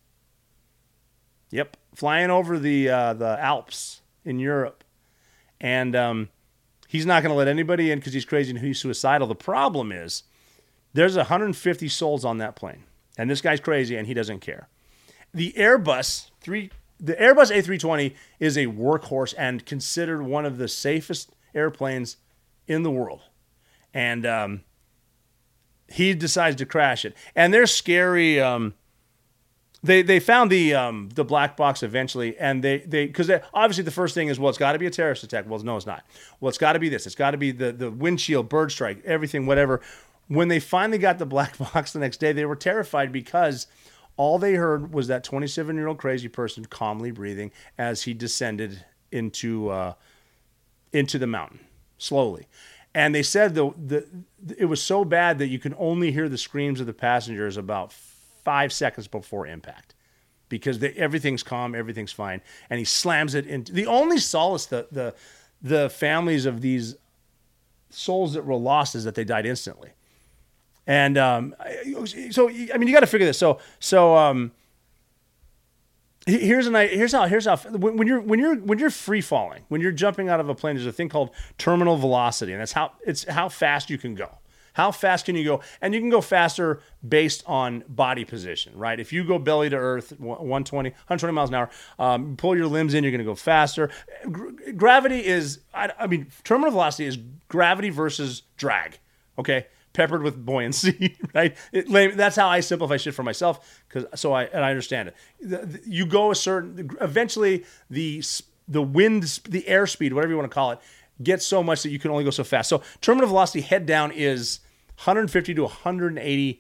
Yep, flying over the uh, the Alps in Europe. And um, he's not going to let anybody in because he's crazy and he's suicidal. The problem is there's one hundred fifty souls on that plane. And this guy's crazy and he doesn't care. The Airbus three, the Airbus A three twenty is a workhorse and considered one of the safest airplanes in the world. And um, he decides to crash it. And they're scary. Um, They they found the um, the black box eventually, and they they because obviously the first thing is, well, it's got to be a terrorist attack. Well, no, it's not. Well, it's got to be this. It's got to be the the windshield, bird strike, everything, whatever. When they finally got the black box the next day, they were terrified because all they heard was that twenty-seven-year-old crazy person calmly breathing as he descended into uh, into the mountain slowly. And they said the the it was so bad that you can only hear the screams of the passengers about five seconds before impact, because the, everything's calm, everything's fine, and he slams it into the only solace the the the families of these souls that were lost is that they died instantly. And um, so I mean, you got to figure this. So so um, here's an here's how here's how when you're when you're when you're free falling, when you're jumping out of a plane, there's a thing called terminal velocity, and that's how it's how fast you can go. How fast can you go? And you can go faster based on body position, right? If you go belly to earth, one twenty, one twenty miles an hour, um, pull your limbs in, you're going to go faster. G- gravity is, I, I mean, terminal velocity is gravity versus drag, okay? Peppered with buoyancy, right? It, that's how I simplify shit for myself, because so I and I understand it. The, the, you go a certain, eventually the the wind, the airspeed, whatever you want to call it, gets so much that you can only go so fast. So terminal velocity head down is one hundred fifty to one hundred eighty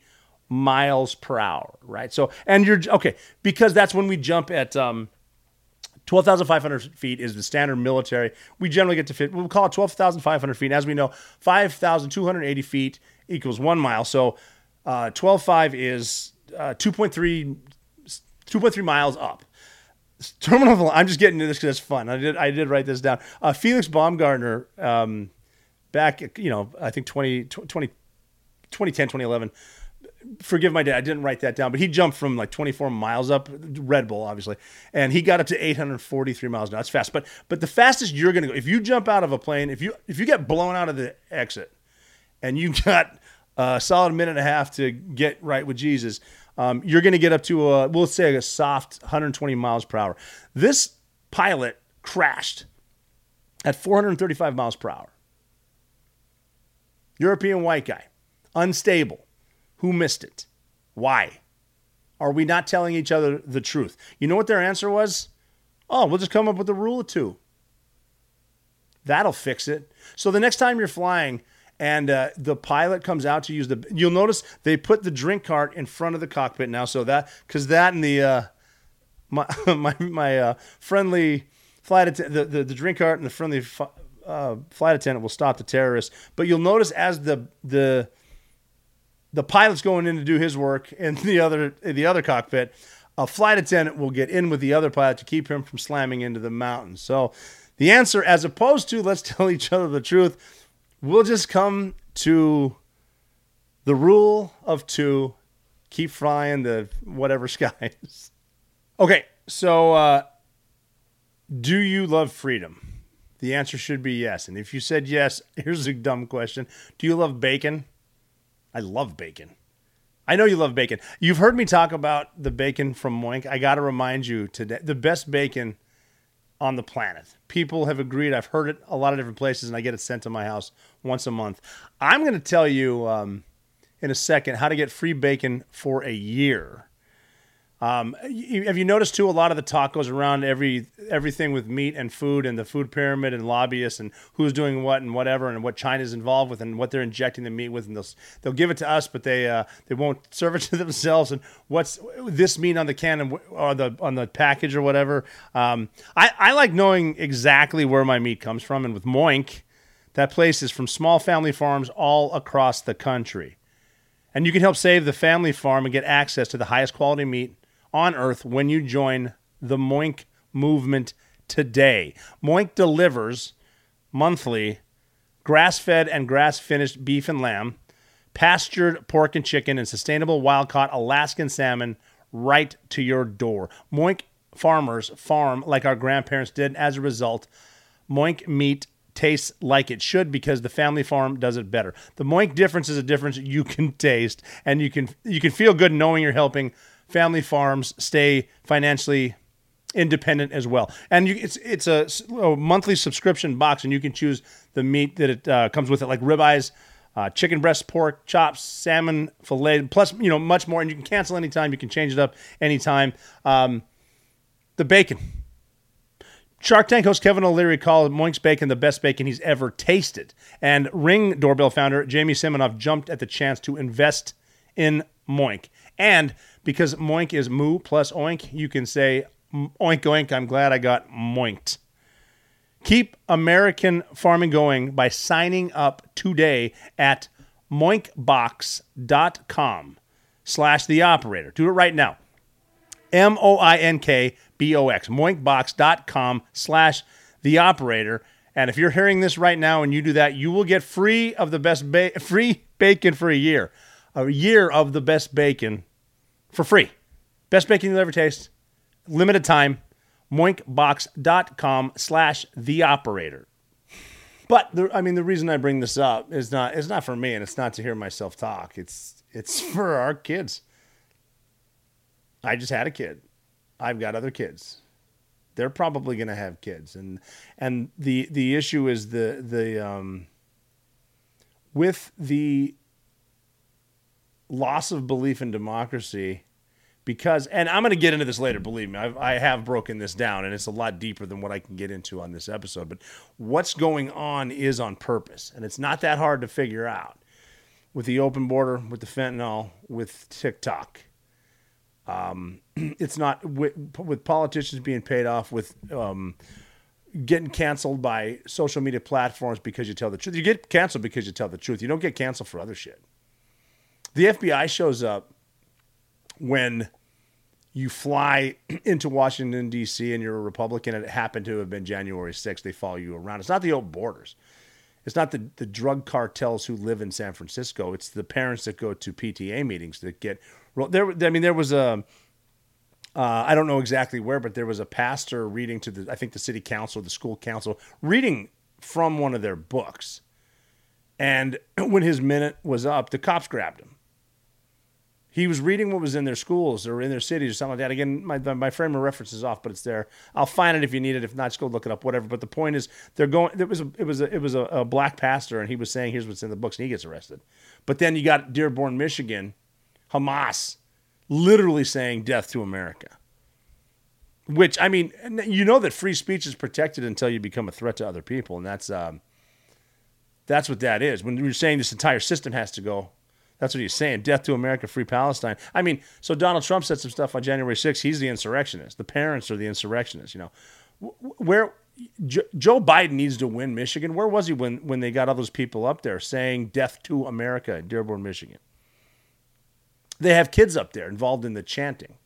miles per hour, right? So, and you're, okay, because that's when we jump at um, twelve thousand five hundred feet is the standard military. We generally get to fit, we'll call it twelve thousand five hundred feet. As we know, five thousand two hundred eighty feet equals one mile. So uh, twelve point five is uh, two point three miles up. Terminal, I'm just getting into this because it's fun. I did I did write this down. Uh, Felix Baumgartner, um, back, you know, I think twenty, twenty, twenty ten, twenty eleven, forgive my dad, I didn't write that down, but he jumped from like twenty-four miles up, Red Bull, obviously, and he got up to eight hundred forty-three miles an hour. That's fast. But but the fastest you're going to go, if you jump out of a plane, if you if you get blown out of the exit and you got a solid minute and a half to get right with Jesus, um, you're going to get up to, a, we'll say, a soft one hundred twenty miles per hour. This pilot crashed at four hundred thirty-five miles per hour. European white guy, unstable. Who missed it? Why? Are we not telling each other the truth? You know what their answer was? Oh, we'll just come up with a rule of two. That'll fix it. So the next time you're flying and uh, the pilot comes out to use the, you'll notice they put the drink cart in front of the cockpit now. So that, because that and the, uh, my my, my uh, friendly flight attendant, the, the, the drink cart and the friendly uh, flight attendant will stop the terrorists. But you'll notice as the, the, the pilot's going in to do his work in the other in the other cockpit, a flight attendant will get in with the other pilot to keep him from slamming into the mountain. So the answer, as opposed to let's tell each other the truth, we'll just come to the rule of two, keep flying the whatever skies. Okay, so uh, do you love freedom? The answer should be yes. And if you said yes, here's a dumb question. Do you love bacon? I love bacon. I know you love bacon. You've heard me talk about the bacon from Moink. I got to remind you today, the best bacon on the planet. People have agreed. I've heard it a lot of different places, and I get it sent to my house once a month. I'm going to tell you um, in a second how to get free bacon for a year. Um, have you noticed, too, a lot of the talk goes around every everything with meat and food and the food pyramid and lobbyists and who's doing what and whatever and what China's involved with and what they're injecting the meat with. And they'll, they'll give it to us, but they uh, they won't serve it to themselves. And what's this meat on the can or the on the package or whatever. Um, I, I like knowing exactly where my meat comes from. And with Moink, that place is from small family farms all across the country. And you can help save the family farm and get access to the highest quality meat on earth when you join the Moink movement today. Moink delivers monthly grass-fed and grass-finished beef and lamb, pastured pork and chicken, and sustainable wild-caught Alaskan salmon right to your door. Moink farmers farm like our grandparents did. As a result, Moink meat tastes like it should because the family farm does it better. The Moink difference is a difference you can taste, and you can you can feel good knowing you're helping family farms stay financially independent as well. And you, it's it's a, a monthly subscription box, and you can choose the meat that it uh, comes with it, like ribeyes, uh, chicken breast, pork, chops, salmon, filet, plus, you know, much more. And you can cancel anytime. You can change it up anytime. Um, the bacon. Shark Tank host Kevin O'Leary called Moink's bacon the best bacon he's ever tasted. And Ring doorbell founder Jamie Siminoff jumped at the chance to invest in Moink. And because Moink is moo plus oink, you can say, oink, oink, I'm glad I got moinked. Keep American farming going by signing up today at moinkbox.com slash the operator. Do it right now. M O I N K B O X. Moinkbox.com slash the operator. And if you're hearing this right now and you do that, you will get free of the best ba- free bacon for a year. A year of the best bacon for free. Best bacon you'll ever taste. Limited time. Moinkbox.com slash the operator. But the, I mean, the reason I bring this up is not it's not for me, and it's not to hear myself talk. It's it's for our kids. I just had a kid. I've got other kids. They're probably going to have kids, and and the the issue is the the um with the loss of belief in democracy, because, and I'm going to get into this later, believe me, I've, I have broken this down, and it's a lot deeper than what I can get into on this episode, but what's going on is on purpose, and it's not that hard to figure out. with the open border, with the fentanyl, with TikTok. Um, it's not with, with politicians being paid off, with um, getting canceled by social media platforms because you tell the truth. You get canceled because you tell the truth. You don't get canceled for other shit. The F B I shows up when you fly into Washington, D C, and you're a Republican, and it happened to have been January sixth. They follow you around. It's not the open borders. It's not the, the drug cartels who live in San Francisco. It's the parents that go to P T A meetings that get there. I mean, there was a, uh, I don't know exactly where, but there was a pastor reading to the, I think the city council, the school council, reading from one of their books. And when his minute was up, the cops grabbed him. He was reading what was in their schools or in their cities or something like that. Again, my my frame of reference is off, but it's there. I'll find it if you need it. If not, just go look it up, whatever. But the point is, they're going. There was a, it was a, it was a, a black pastor, and he was saying, "Here's what's in the books," and he gets arrested. But then you got Dearborn, Michigan, Hamas, literally saying "Death to America." Which, I mean, you know that free speech is protected until you become a threat to other people, and that's um, that's what that is. When you're saying this entire system has to go. That's what he's saying. Death to America, free Palestine. I mean, so Donald Trump said some stuff on January sixth. He's the insurrectionist. The parents are the insurrectionists. You know, where Joe Biden needs to win Michigan. Where was he when, when they got all those people up there saying death to America in Dearborn, Michigan? They have kids up there involved in the chanting.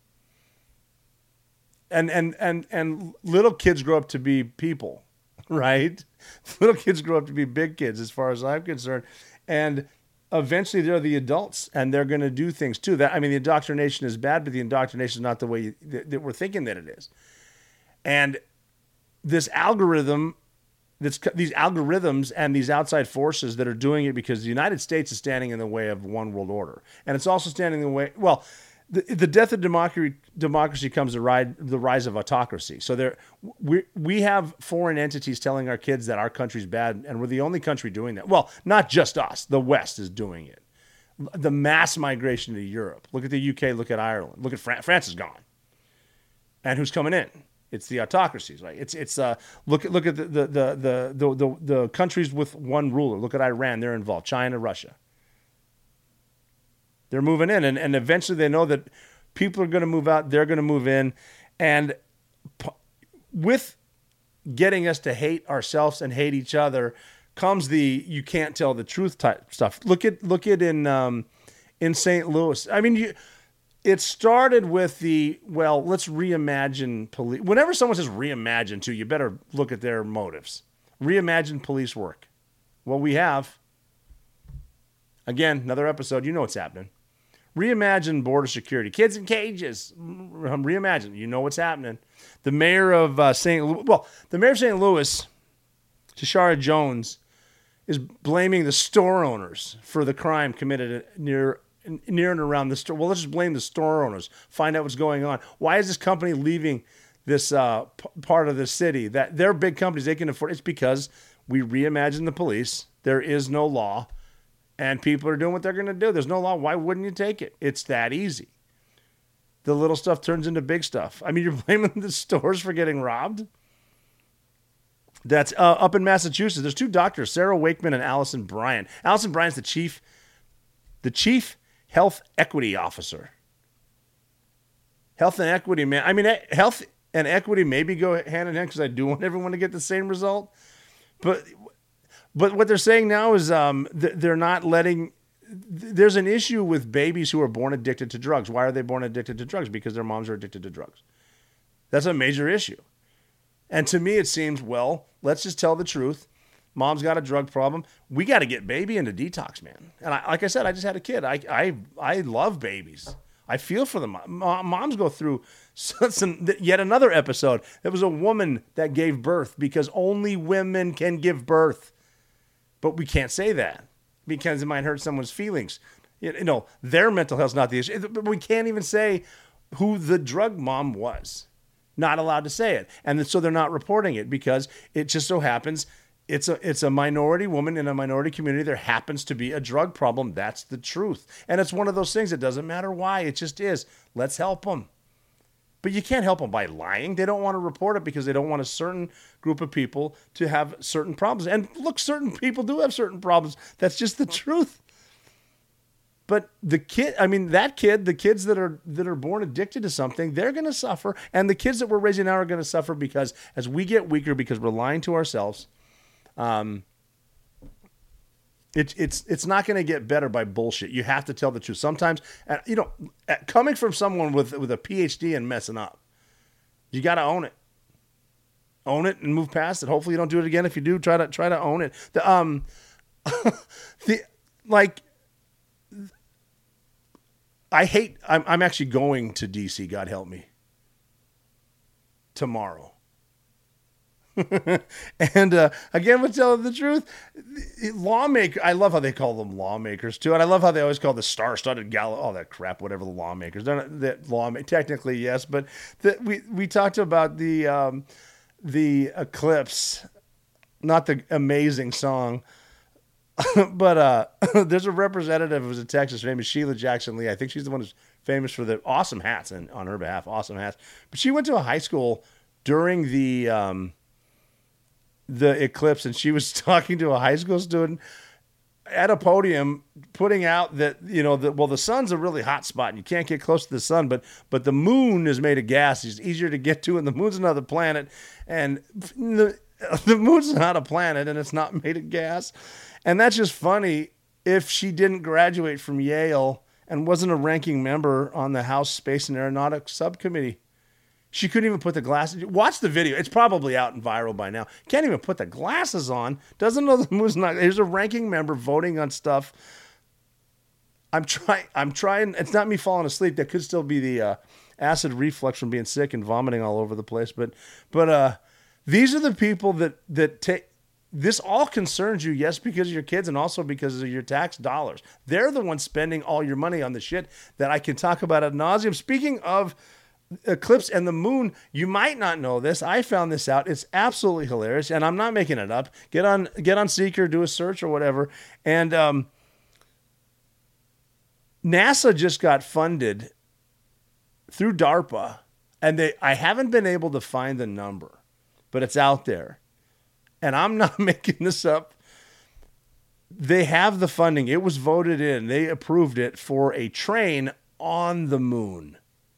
And and and and little kids grow up to be people, right? Little kids grow up to be big kids, as far as I'm concerned. And eventually they're the adults, and they're going to do things too. That I mean, the indoctrination is bad, but the indoctrination is not the way you, that, that we're thinking that it is. And this algorithm, that's these algorithms and these outside forces that are doing it because the United States is standing in the way of one world order, and it's also standing in the way. Well, the, the death of democracy, democracy comes the rise, the rise of autocracy. So there, we we have foreign entities telling our kids that our country's bad, and we're the only country doing that. Well, not just us. The West is doing it. The mass migration to Europe. Look at the U K. Look at Ireland. Look at France. France is gone. And who's coming in? It's the autocracies, right? It's it's uh look at look at the the the the the, the, the countries with one ruler. Look at Iran. They're involved. China, Russia. They're moving in, and, and eventually they know that people are going to move out. They're going to move in. And p- with getting us to hate ourselves and hate each other comes the you can't tell the truth type stuff. Look at look at in um, in Saint Louis. I mean, you, it started with the, well, let's reimagine police. Whenever someone says reimagine too, you better look at their motives. Reimagine police work. Well, we have. Again, another episode. You know what's happening. Reimagine border security. Kids in cages. Reimagine. You know what's happening. The mayor of uh, Saint Louis, well, the mayor of Saint Louis, Tashara Jones, is blaming the store owners for the crime committed near near and around the store. Well, let's just blame the store owners. Find out what's going on. Why is this company leaving this uh, p- part of the city? That they're big companies. They can afford. It's because we reimagine the police. There is no law. And people are doing what they're going to do. There's no law. Why wouldn't you take it? It's that easy. The little stuff turns into big stuff. I mean, you're blaming the stores for getting robbed? That's uh, up in Massachusetts. There's two doctors, Sarah Wakeman and Allison Bryan. Allison Bryan's the chief, the chief health equity officer. Health and equity, man. I mean, health and equity maybe go hand in hand because I do want everyone to get the same result. But... But what they're saying now is um, they're not letting – there's an issue with babies who are born addicted to drugs. Why are they born addicted to drugs? Because their moms are addicted to drugs. That's a major issue. And to me it seems, well, let's just tell the truth. Mom's got a drug problem. We got to get baby into detox, man. And I, like I said, I just had a kid. I I, I love babies. I feel for them. Moms go through some, yet another episode. There was a woman that gave birth because only women can give birth. But we can't say that because it might hurt someone's feelings. You know, their mental health's not the issue. But we can't even say who the drug mom was. Not allowed to say it. And so they're not reporting it because it just so happens it's a it's a minority woman in a minority community. There happens to be a drug problem. That's the truth. And it's one of those things. It doesn't matter why. It just is. Let's help them. But you can't help them by lying. They don't want to report it because they don't want a certain group of people to have certain problems. And look, certain people do have certain problems. That's just the truth. but the kid, I mean, that kid, the kids that are that are born addicted to something, they're going to suffer. And the kids that we're raising now are going to suffer because as we get weaker, because we're lying to ourselves, um, it, it's it's not going to get better by bullshit. You have to tell the truth. Sometimes, you know, coming from someone with with a P H D and messing up, you got to own it. Own it and move past it. Hopefully you don't do it again. If you do, try to try to own it. The um, the like. I hate, I'm, I'm actually going to D C, God help me, tomorrow. and uh, again, we'll tell the truth. Lawmaker, I love how they call them lawmakers too. And I love how they always call the star-studded gala, all that crap, whatever the lawmakers. They're not, that law, technically, yes, but the, we, we talked about the, um, the Eclipse, not the amazing song, but uh, there's a representative who's in Texas. Her name is Sheila Jackson Lee. I think she's the one who's famous for the awesome hats, and on her behalf, awesome hats. But she went to a high school during the um, the eclipse, and she was talking to a high school student at a podium, putting out that, you know, the, well, the sun's a really hot spot, and you can't get close to the sun, but but the moon is made of gas. It's easier to get to, and the moon's another planet, and the the moon's not a planet, and it's not made of gas. And that's just funny if she didn't graduate from Yale and wasn't a ranking member on the House Space and Aeronautics Subcommittee. She couldn't even put the glasses. Watch the video. It's probably out and viral by now. Can't even put the glasses on. Doesn't know the moon's not. Here's a ranking member voting on stuff. I'm trying. I'm trying. It's not me falling asleep. That could still be the uh, acid reflux from being sick and vomiting all over the place. But, but uh, these are the people that that take. This all concerns you, yes, because of your kids and also because of your tax dollars. They're the ones spending all your money on the shit that I can talk about ad nauseum. Speaking of eclipse and the moon, you might not know this. I found this out. It's absolutely hilarious, and I'm not making it up. Get on, get on Seeker, do a search or whatever. And um, NASA just got funded through DARPA, and they I haven't been able to find the number, but it's out there. And I'm not making this up. They have the funding. It was voted in. They approved it for a train on the moon.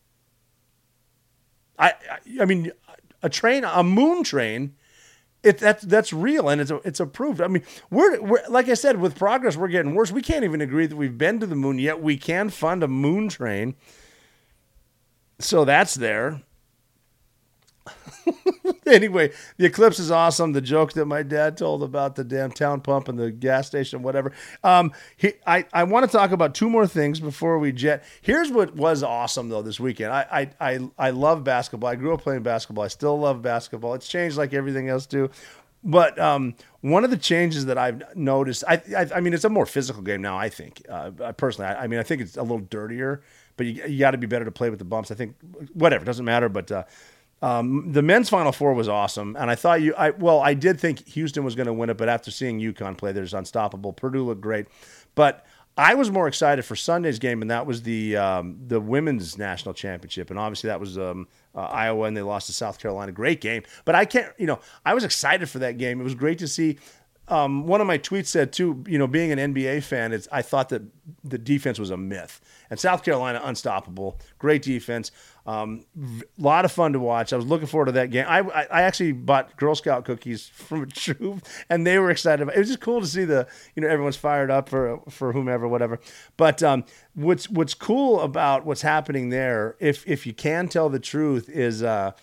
I, I, I mean, a train, a moon train. It that's that's real, and it's it's approved. I mean, we're we're like I said, with progress, we're getting worse. We can't even agree that we've been to the moon yet. We can fund a moon train. So that's there. Anyway, the eclipse is awesome. The joke that my dad told about the damn town pump and the gas station, whatever. Um, he, I, I want to talk about two more things before we jet. Here's what was awesome, though, this weekend. I, I, I, I love basketball. I grew up playing basketball. I still love basketball. It's changed like everything else too. But um, one of the changes that I've noticed, I, I, I mean, it's a more physical game now, I think. Uh, personally, I, I mean, I think it's a little dirtier, but you, you got to be better to play with the bumps. I think, whatever, doesn't matter, but... Uh, Um, the men's Final Four was awesome, and I thought you. I well, I did think Houston was going to win it, but after seeing UConn play, there's unstoppable. Purdue looked great, but I was more excited for Sunday's game, and that was the um, the women's national championship, and obviously that was um, uh, Iowa, and they lost to South Carolina. Great game, but I can't. You know, I was excited for that game. It was great to see. Um, one of my tweets said too, you know, being an N B A fan, it's, I thought that the defense was a myth, and South Carolina unstoppable, great defense. Um, a lot of fun to watch. I was looking forward to that game. I, I, I actually bought Girl Scout cookies from a troop, and they were excited about it. It was just cool to see the, you know, everyone's fired up for, for whomever, whatever. But, um, what's, what's cool about what's happening there, if, if you can tell the truth, is, uh,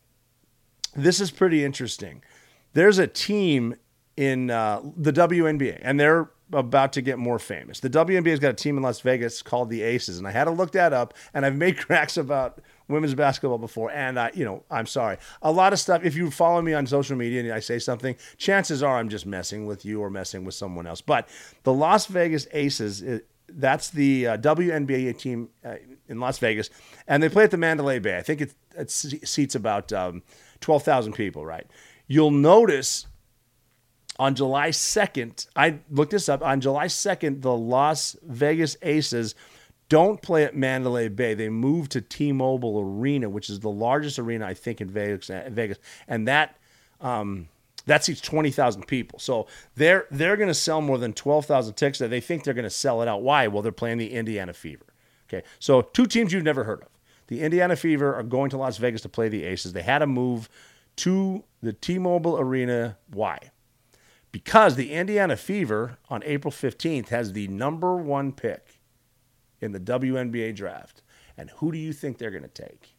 this is pretty interesting. There's a team in, uh, the W N B A, and they're about to get more famous. The W N B A's got a team in Las Vegas called the Aces, and I had to look that up, and I've made cracks about women's basketball before, and I, you know, I'm sorry. A lot of stuff, if you follow me on social media and I say something, chances are I'm just messing with you or messing with someone else. But the Las Vegas Aces, that's the uh, W N B A team uh, in Las Vegas, and they play at the Mandalay Bay. I think it, it seats about um, twelve thousand people, right? You'll notice on July second, I looked this up, on July second, the Las Vegas Aces don't play at Mandalay Bay. They moved to T-Mobile Arena, which is the largest arena, I think, in Vegas. Vegas. And that um, that seats twenty thousand people. So they're they're going to sell more than twelve thousand tickets. They think they're going to sell it out. Why? Well, they're playing the Indiana Fever. Okay, so two teams you've never heard of. The Indiana Fever are going to Las Vegas to play the Aces. They had to move to the T-Mobile Arena. Why? Because the Indiana Fever on April fifteenth has the number one pick in the W N B A draft. And who do you think they're going to take?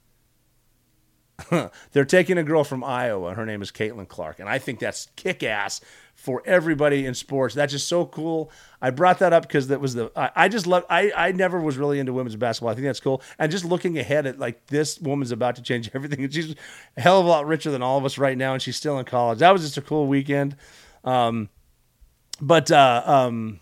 They're taking a girl from Iowa. Her name is Caitlin Clark. And I think that's kick-ass for everybody in sports. That's just so cool. I brought that up because that was the I, I just love I, I never was really into women's basketball. I think that's cool. And just looking ahead at like this woman's about to change everything. And she's a hell of a lot richer than all of us right now, and she's still in college. That was just a cool weekend. Um, but uh, um,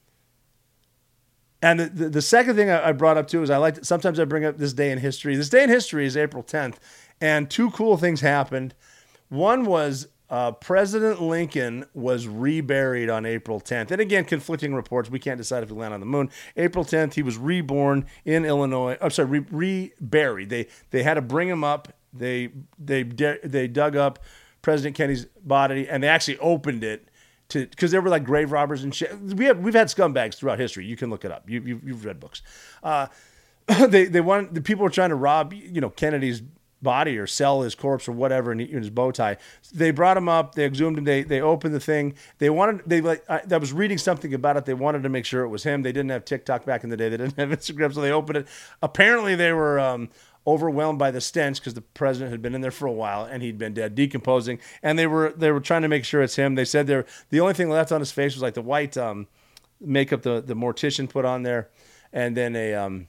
and the, the, the second thing I, I brought up too is I like to, sometimes I bring up this day in history. This day in history is April tenth. And two cool things happened. One was uh, President Lincoln was reburied on April tenth. And again, conflicting reports. We can't decide if he landed on the moon. April tenth, he was reborn in Illinois. I'm sorry, re- reburied. They they had to bring him up. They they they dug up President Kennedy's body, and they actually opened it to because there were like grave robbers and shit. We have we've had scumbags throughout history. You can look it up. You, you you've read books. Uh, they they want the people were trying to rob you know Kennedy's body or sell his corpse or whatever in his bow tie. They brought him up, they exhumed him, they they opened the thing. They wanted, they like, I, I was reading something about it. They wanted to make sure it was him. They didn't have TikTok back in the day. They didn't have Instagram, so they opened it. Apparently they were um, overwhelmed by the stench because the president had been in there for a while and he'd been dead, decomposing. And they were they were trying to make sure it's him. They said they're, the only thing left on his face was like the white um, makeup the, the mortician put on there. And then a... Um,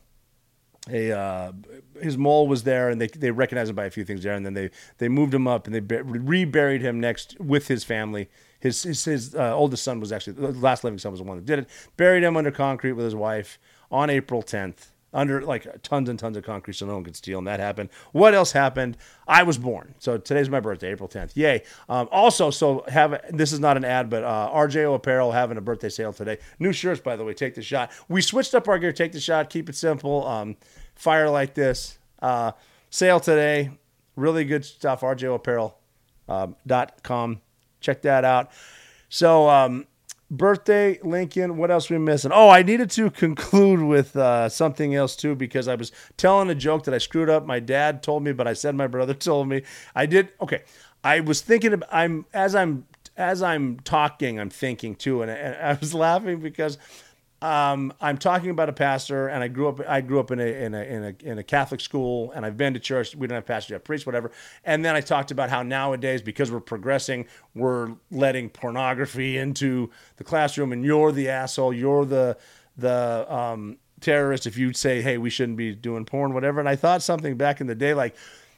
A uh, his mole was there, and they they recognized him by a few things there, and then they they moved him up and they reburied him next with his family. His his, his uh, oldest son was actually the last living son was the one that did it. Buried him under concrete with his wife on April tenth, under like tons and tons of concrete, so no one could steal. And that happened. What else happened? I was born, so today's my birthday, April tenth. Yay! Um, also, so have this is not an ad, but uh, R J O Apparel having a birthday sale today. New shirts, by the way. Take the shot. We switched up our gear. Take the shot. Keep it simple. Um, fire like this. Uh, sale today. Really good stuff. R J O Apparel dot com. Check that out. So. Um, Birthday, Lincoln, what else are we missing? Oh, I needed to conclude with uh, something else, too, because I was telling a joke that I screwed up. My dad told me, but I said my brother told me. I did. Okay. I was thinking, of, I'm as I'm as I'm talking, I'm thinking, too, and I, and I was laughing because um, I'm talking about a pastor, and I grew up I grew up in a, in a in a in a Catholic school, and I've been to church. We don't have pastors, we have priests, whatever. And then I talked about how nowadays, because we're progressing, we're letting pornography into the classroom, and you're the asshole, you're the the um, terrorist if you say, hey, we shouldn't be doing porn, whatever. And I thought something back in the day, like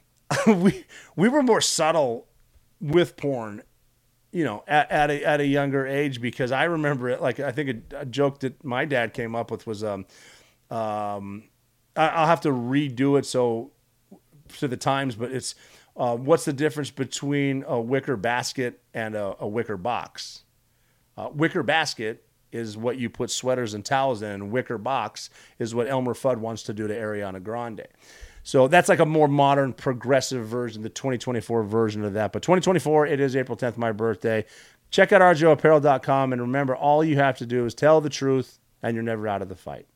we we were more subtle with porn, you know, at, at a at a younger age, because I remember it. Like I think a, a joke that my dad came up with was, um, um, I, I'll have to redo it so to the times, but it's uh, what's the difference between a wicker basket and a, a wicker box? Uh, wicker basket is what you put sweaters and towels in, and wicker box is what Elmer Fudd wants to do to Ariana Grande. So that's like a more modern, progressive version, the twenty twenty-four version of that. But twenty twenty-four, it is April tenth, my birthday. Check out R J O Apparel dot com, and remember, all you have to do is tell the truth, and you're never out of the fight.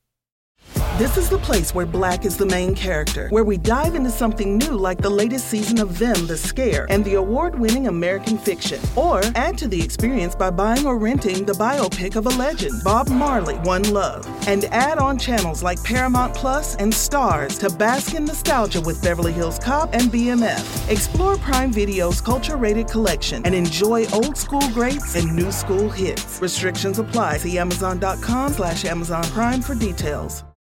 This is the place where Black is the main character, where we dive into something new like the latest season of Them, The Scare, and the award-winning American Fiction. Or add to the experience by buying or renting the biopic of a legend, Bob Marley, One Love. And add on channels like Paramount Plus and Stars to bask in nostalgia with Beverly Hills Cop and B M F. Explore Prime Video's culture-rated collection and enjoy old school greats and new school hits. Restrictions apply. See Amazon dot com slash Amazon Prime for details.